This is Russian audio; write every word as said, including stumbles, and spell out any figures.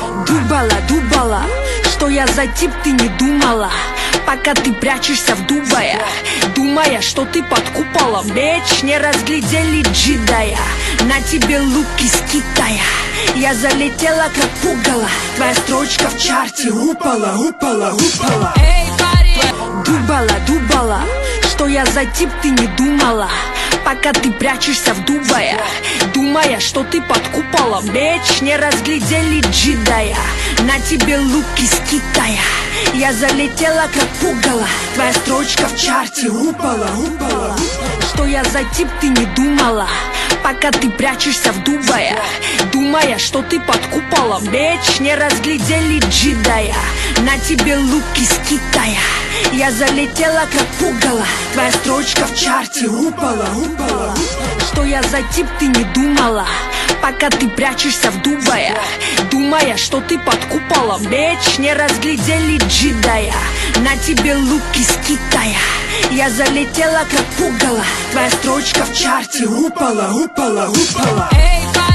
Думала, думала, что я за тип, ты не думала. Пока ты прячешься в Дубае, думая, что ты под куполом. Меч не разглядели джедая, на тебе лук из Китая. Я залетела как пугало, твоя строчка в чарте упала, упала, упала. Эй, парень! Думала, думала, что я за тип, ты не думала. Пока ты прячешься в Дубае, думая, что ты под куполом. Меч не разглядели джедая, на тебе лук из Китая. Я залетела как пугало, твоя строчка в чарте упала, упала. Что я за тип, ты не думала. Пока ты прячешься в Дубае, думая, что ты под куполом. Меч не разглядели джедая, на тебе лук из Китая. Я залетела как пугало, твоя строчка в чарте упала, упала. Что я за тип, ты не думала. Пока ты прячешься в Дубае, думая, что ты под куполом. Меч не разглядели джедая, на тебе лук из Китая. Я залетела как пугало, твоя строчка в чарте упала, упала, упала. Эй, парень!